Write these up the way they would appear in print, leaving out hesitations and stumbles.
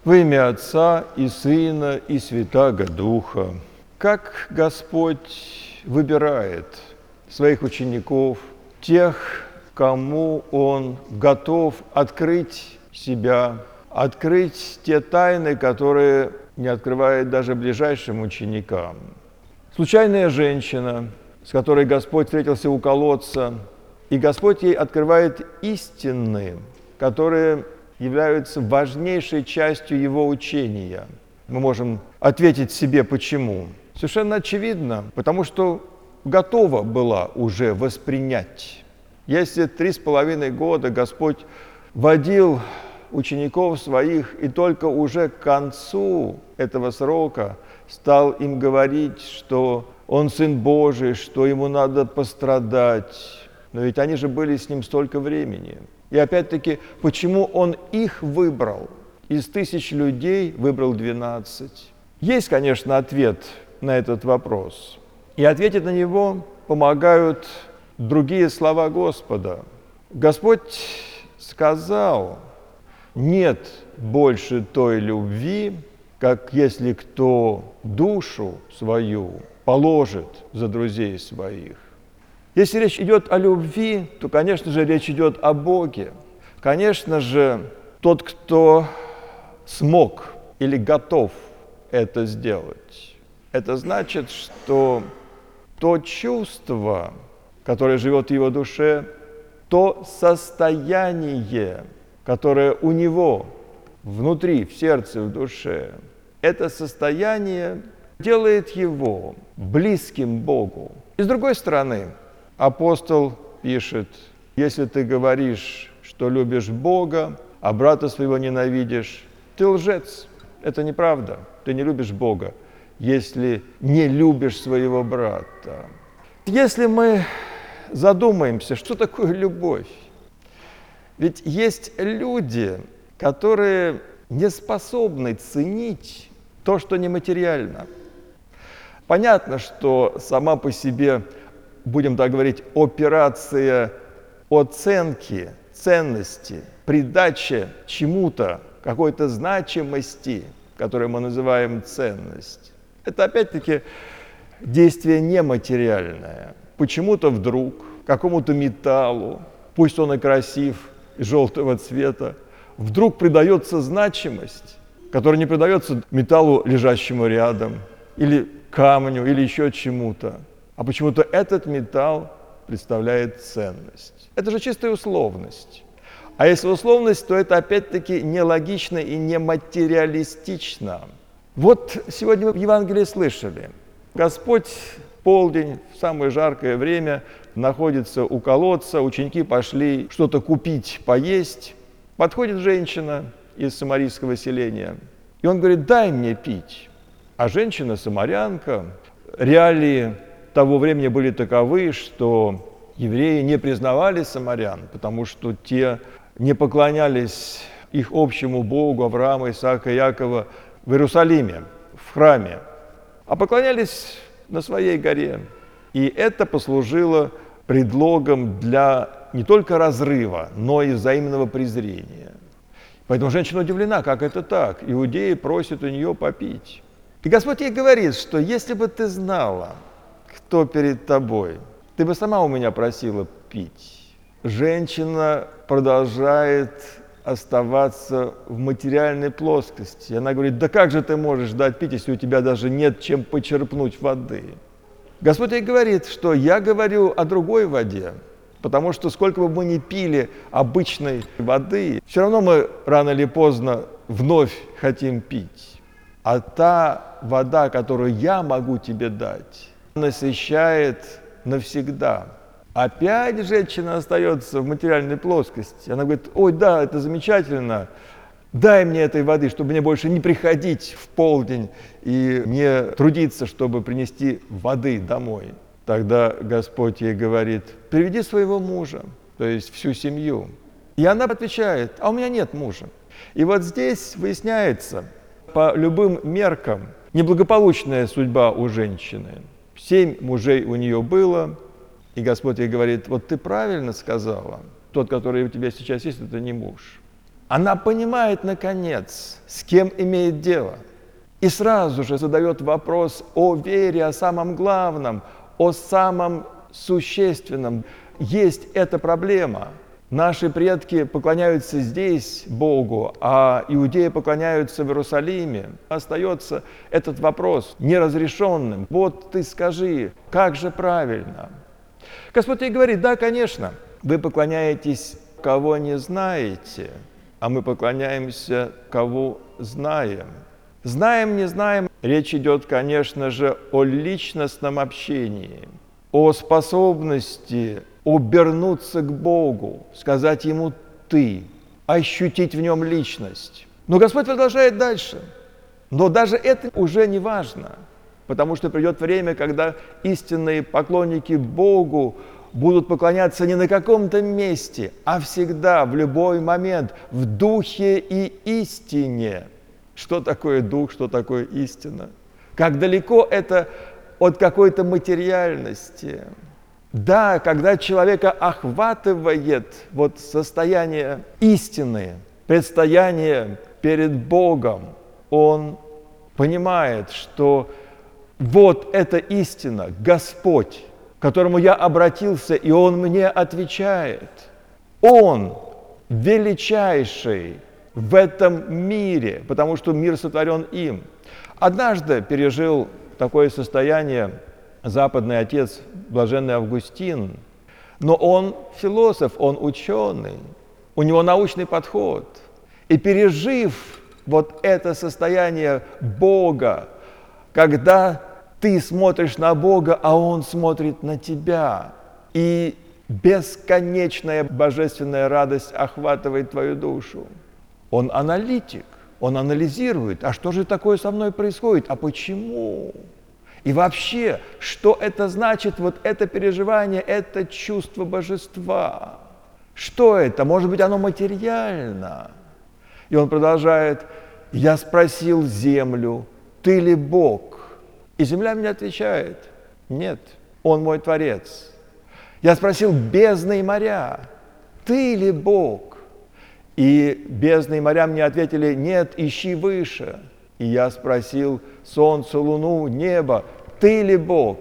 Во имя Отца и Сына и Святаго Духа. Как Господь выбирает своих учеников, тех, кому Он готов открыть себя, открыть те тайны, которые не открывает даже ближайшим ученикам. Случайная женщина, с которой Господь встретился у колодца, и Господь ей открывает истины, которые являются важнейшей частью Его учения. Мы можем ответить себе, почему. Совершенно очевидно, потому что готова была уже воспринять. Если 3,5 года Господь водил учеников своих, и только уже к концу этого срока стал им говорить, что Он Сын Божий, что Ему надо пострадать. Но ведь они же были с Ним столько времени. И опять-таки, почему Он их выбрал? Из 1000 людей выбрал 12. Есть, конечно, ответ на этот вопрос. И ответить на него помогают другие слова Господа. Господь сказал: «Нет больше той любви, как если кто душу свою положит за друзей своих». Если речь идет о любви, то, конечно же, речь идет о Боге. Конечно же, тот, кто смог или готов это сделать, это значит, что то чувство, которое живет в его душе, то состояние, которое у него внутри, в сердце, в душе, это состояние делает его близким Богу. И с другой стороны, апостол пишет: если ты говоришь, что любишь Бога, а брата своего ненавидишь, ты лжец. Это неправда. Ты не любишь Бога, если не любишь своего брата. Если мы задумаемся, что такое любовь, ведь есть люди, которые не способны ценить то, что нематериально. Понятно, что сама по себе, будем так говорить, операция оценки, ценности, придачи чему-то, какой-то значимости, которую мы называем ценность, это опять-таки действие нематериальное. Почему-то вдруг какому-то металлу, пусть он и красив, и желтого цвета, вдруг придается значимость, которая не придается металлу, лежащему рядом, или камню, или еще чему-то. А почему-то этот металл представляет ценность. Это же чистая условность. А если условность, то это опять-таки нелогично и нематериалистично. Вот сегодня мы в Евангелии слышали: Господь в полдень, в самое жаркое время, находится у колодца, ученики пошли что-то купить, поесть. Подходит женщина из самарийского селения, и он говорит: дай мне пить. А женщина-самарянка, реалии того времени были таковы, что евреи не признавали самарян, потому что те не поклонялись их общему Богу Авраама, Исаака, Иакова в Иерусалиме, в храме, а поклонялись на своей горе. И это послужило предлогом для не только разрыва, но и взаимного презрения. Поэтому женщина удивлена, как это так? Иудеи просят у нее попить. И Господь ей говорит, что если бы ты знала, кто перед тобой, ты бы сама у меня просила пить. Женщина продолжает оставаться в материальной плоскости. Она говорит: да как же ты можешь дать пить, если у тебя даже нет чем почерпнуть воды? Господь ей говорит, что я говорю о другой воде, потому что сколько бы мы ни пили обычной воды, все равно мы рано или поздно вновь хотим пить. А та вода, которую я могу тебе дать, насыщает навсегда. Опять женщина остается в материальной плоскости. Она говорит: ой, да, это замечательно, дай мне этой воды, чтобы мне больше не приходить в полдень и не трудиться, чтобы принести воды домой. Тогда Господь ей говорит: приведи своего мужа, то есть всю семью. И она отвечает: а у меня нет мужа. И вот здесь выясняется, по любым меркам, неблагополучная судьба у женщины. 7 мужей у нее было, и Господь ей говорит: вот ты правильно сказала, тот, который у тебя сейчас есть, это не муж. Она понимает, наконец, с кем имеет дело. И сразу же задает вопрос о вере, о самом главном, о самом существенном. Есть эта проблема. Наши предки поклоняются здесь Богу, а иудеи поклоняются в Иерусалиме. Остается этот вопрос неразрешенным. Вот ты скажи, как же правильно? Господь ей говорит: да, конечно, вы поклоняетесь, кого не знаете, а мы поклоняемся, кого знаем. Знаем, не знаем. Речь идет, конечно же, о личностном общении, о способности обернуться к Богу, сказать Ему «ты», ощутить в Нем личность. Но Господь продолжает дальше. Но даже это уже не важно, потому что придет время, когда истинные поклонники Богу будут поклоняться не на каком-то месте, а всегда, в любой момент, в духе и истине. Что такое дух, что такое истина? Как далеко это от какой-то материальности. Да, когда человека охватывает вот состояние истины, предстояние перед Богом, он понимает, что вот эта истина, Господь, к которому я обратился, и Он мне отвечает. Он величайший в этом мире, потому что мир сотворен им. Однажды пережил такое состояние западный отец, блаженный Августин, но он философ, он ученый, у него научный подход. И пережив вот это состояние Бога, когда ты смотришь на Бога, а Он смотрит на тебя, и бесконечная божественная радость охватывает твою душу. Он аналитик, он анализирует, а что же такое со мной происходит, а почему? И вообще, что это значит, вот это переживание, это чувство божества? Что это? Может быть, оно материально? И он продолжает: «Я спросил землю, ты ли Бог?» И земля мне отвечает: «Нет, Он мой Творец». Я спросил бездны и моря: «Ты ли Бог?» И бездны и моря мне ответили: «Нет, ищи выше». И я спросил солнце, луну, небо: «Ты ли Бог?»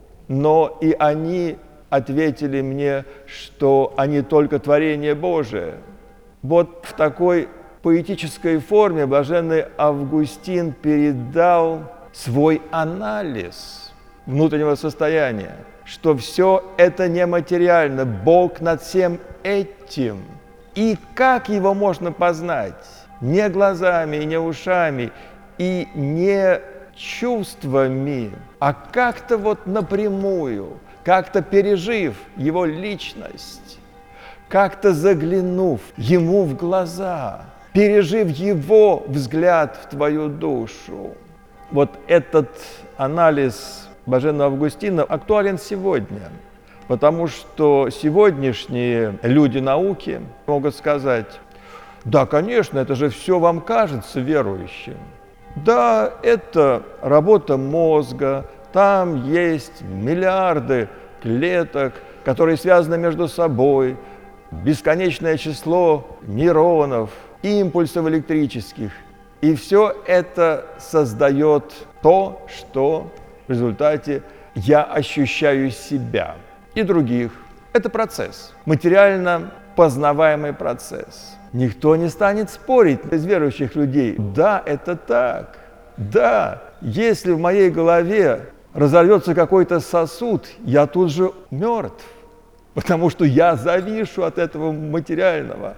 Но и они ответили мне, что они только творение Божие. Вот в такой поэтической форме блаженный Августин передал свой анализ внутреннего состояния, что все это нематериально, Бог над всем этим. И как его можно познать? Не глазами, не ушами и не чувствами, а как-то вот напрямую, как-то пережив его личность, как-то заглянув ему в глаза, пережив его взгляд в твою душу. Вот этот анализ блаженного Августина актуален сегодня, потому что сегодняшние люди науки могут сказать: да, конечно, это же все вам кажется верующим. Да, это работа мозга, там есть миллиарды клеток, которые связаны между собой, бесконечное число нейронов, импульсов электрических. И все это создает то, что в результате я ощущаю себя и других. Это процесс, материально познаваемый процесс. Никто не станет спорить из верующих людей. Да, это так. Да, если в моей голове разорвется какой-то сосуд, я тут же мертв, потому что я завишу от этого материального.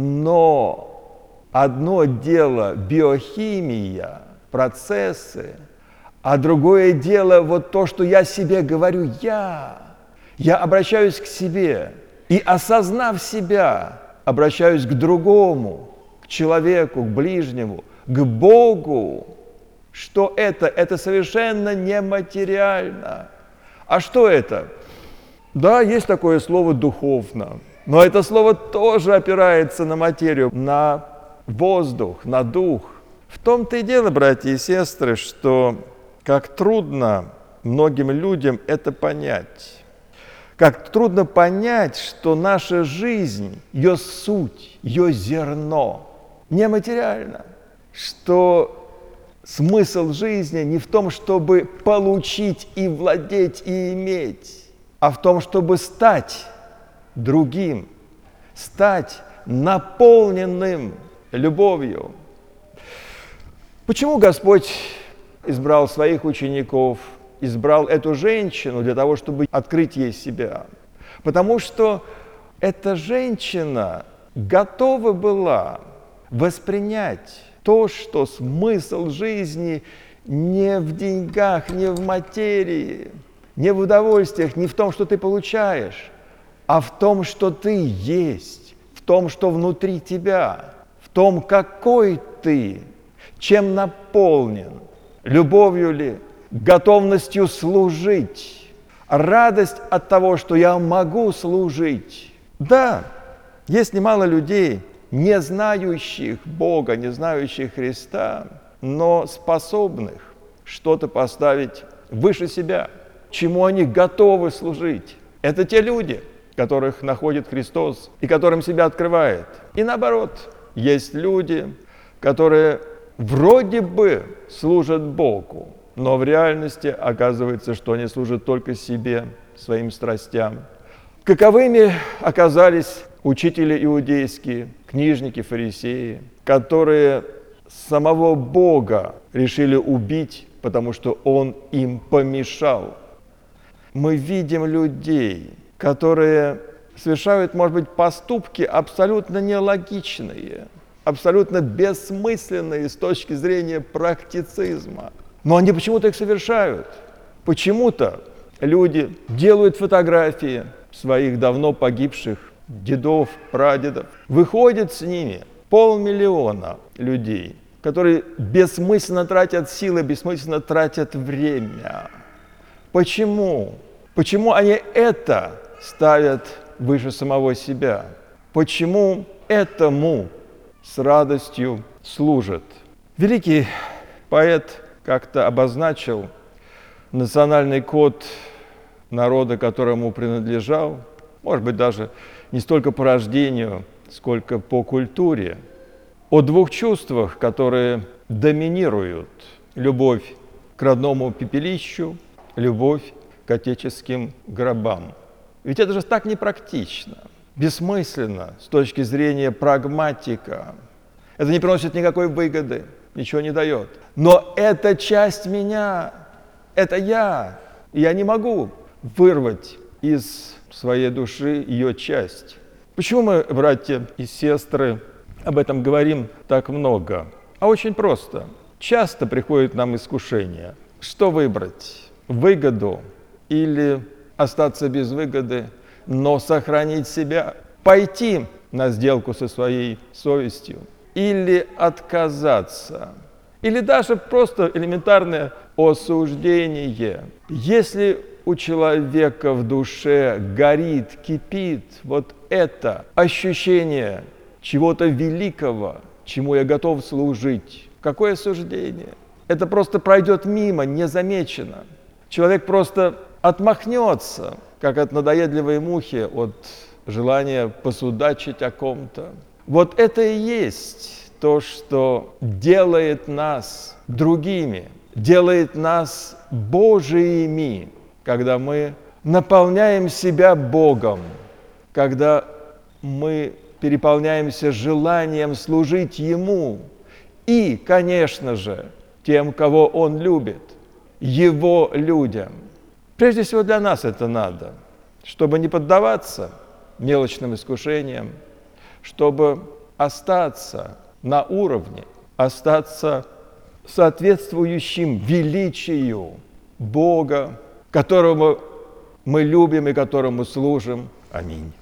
Но одно дело биохимия, процессы, а другое дело вот то, что я себе говорю «я». Я обращаюсь к себе и, осознав себя, обращаюсь к другому, к человеку, к ближнему, к Богу. Что это? Это совершенно нематериально. А что это? Да, есть такое слово «духовно», но это слово тоже опирается на материю, на воздух, на дух. В том-то и дело, братья и сестры, что как трудно многим людям это понять. Как трудно понять, что наша жизнь, ее суть, ее зерно нематериально, что смысл жизни не в том, чтобы получить и владеть и иметь, а в том, чтобы стать другим, стать наполненным любовью. Почему Господь избрал своих учеников, избрал эту женщину для того, чтобы открыть ей себя? Потому что эта женщина готова была воспринять то, что смысл жизни не в деньгах, не в материи, не в удовольствиях, не в том, что ты получаешь, а в том, что ты есть, в том, что внутри тебя, в том, какой ты, чем наполнен, любовью ли, готовностью служить, радость от того, что я могу служить. Да, есть немало людей, не знающих Бога, не знающих Христа, но способных что-то поставить выше себя, чему они готовы служить. Это те люди, которых находит Христос и которым себя открывает. И наоборот, есть люди, которые вроде бы служат Богу, но в реальности оказывается, что они служат только себе, своим страстям. Каковыми оказались учители иудейские, книжники, фарисеи, которые самого Бога решили убить, потому что Он им помешал. Мы видим людей, которые совершают, может быть, поступки абсолютно нелогичные, абсолютно бессмысленные с точки зрения практицизма. Но они почему-то их совершают. Почему-то люди делают фотографии своих давно погибших дедов, прадедов, выходят с ними 500 000 людей, которые бессмысленно тратят силы, бессмысленно тратят время. Почему? Почему они это ставят выше самого себя? Почему этому с радостью служат? Великий поэт как-то обозначил национальный код народа, которому принадлежал, может быть, даже не столько по рождению, сколько по культуре, о двух чувствах, которые доминируют: любовь к родному пепелищу, любовь к отеческим гробам. Ведь это же так непрактично, бессмысленно с точки зрения прагматика. Это не приносит никакой выгоды, ничего не дает. Но это часть меня, это я. И я не могу вырвать из своей души ее часть. Почему мы, братья и сестры, об этом говорим так много? А очень просто. Часто приходит нам искушение. Что выбрать? Выгоду или остаться без выгоды, но сохранить себя? Пойти на сделку со своей совестью или отказаться? Или даже просто элементарное осуждение. Если у человека в душе горит, кипит вот это ощущение чего-то великого, чему я готов служить, какое осуждение? Это просто пройдет мимо, незамечено. Человек просто отмахнется, как от надоедливой мухи, от желания посудачить о ком-то. Вот это и есть то, что делает нас другими, делает нас Божиими, когда мы наполняем себя Богом, когда мы переполняемся желанием служить Ему и, конечно же, тем, кого Он любит, Его людям. Прежде всего для нас это надо, чтобы не поддаваться мелочным искушениям, чтобы остаться на уровне, остаться соответствующим величию Бога, которому мы любим и которому служим. Аминь.